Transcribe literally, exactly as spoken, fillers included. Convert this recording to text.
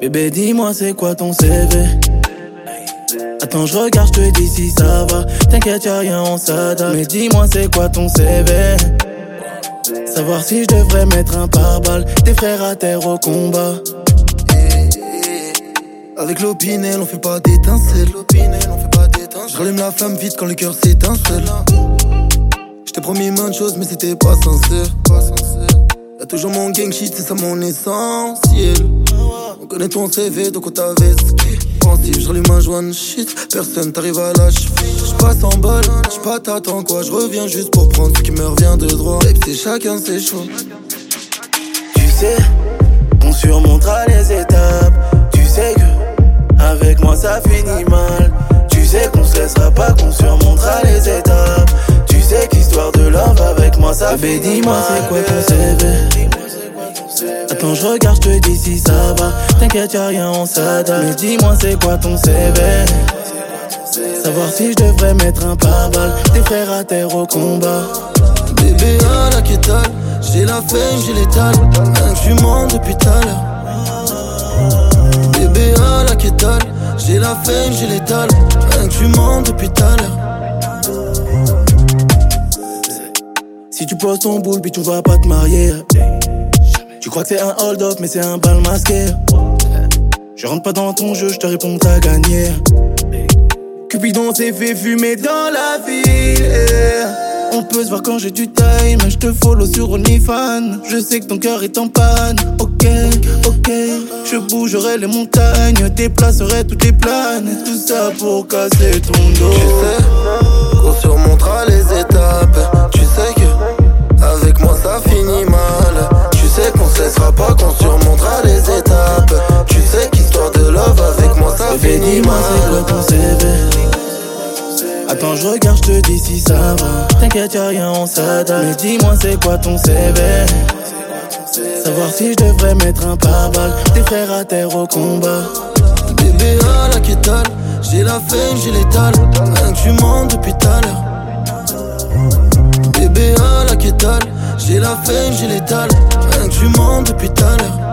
Bébé, dis-moi c'est quoi ton C V? Attends, je regarde, je te dis si ça va. T'inquiète, y'a rien, on s'adapte. Mais dis-moi c'est quoi ton C V? Savoir si je devrais mettre un pare-balles. Tes frères à terre au combat. Avec l'opinel, on fait pas d'étincelles. L'opinel, on fait pas d'étincelles. Je rallume la flamme vite quand le cœur s'étincelle. J't'ai promis maintes choses, mais c'était pas sincère. Y'a toujours mon gang shit, c'est ça mon essentiel. On connaît ton C V, donc on t'avait ski. Pensif, je rallume un joint shit. Personne t'arrive à la cheville. J'passe en balle, j'pas t'attends quoi. J'reviens juste pour prendre ce qui me revient de droit. Babe, c'est chacun ses choix. Tu sais, on surmontera les étapes. Tu sais que, avec moi ça finit mal. Tu sais qu'on se laissera pas, qu'on surmontera les étapes. Tu sais qu'histoire de love avec moi ça fait. Bébé, dis-moi c'est quoi ton C V? Attends, je regarde, je te dis si ça va. T'inquiète, y'a rien, on s'adapte. Mais dis-moi c'est quoi ton C V? Savoir si je devrais mettre un pare-balles. Tes frères à terre au combat. Bébé à la kétale, j'ai la fame, j'ai l'étal. Un que tu mens depuis tout à l'heure. Bébé à la kétale, j'ai la fame, j'ai l'étal. Un que tu mens depuis tout à l'heure. Si tu poses ton boule, puis tu vas pas te marier. Tu crois que c'est un hold-up, mais c'est un bal masqué. Je rentre pas dans ton jeu, je te réponds t'as gagné. Cupidon s'est fait fumer dans la ville. On peut se voir quand j'ai du time. Je te follow sur OnlyFans. Je sais que ton cœur est en panne. Ok, ok. Je bougerai les montagnes, déplacerai toutes les planètes. Tout ça pour casser ton dos. Tu sais qu'on surmontera les étapes. Tu sais que avec moi ça finit mal. Tu sais qu'on se laissera pas, qu'on surmontera les étapes. Tu sais qu'histoire de love avec moi ça Bébé, finit dis-moi mal. c'est quoi ton C V? Attends, je regarde, je te dis si ça va. T'inquiète, y'a rien, on s'adapte. Mais dis-moi c'est quoi ton C V? Savoir si je devrais mettre un pare-balles. Tes frères à terre au combat. Bébé à la kétale, j'ai la fame, j'ai l'étal. Un que tu mens depuis tout à l'heure. Bébé à la kétale, j'ai la fame, j'ai l'étal. Un que tu mens depuis tout à l'heure.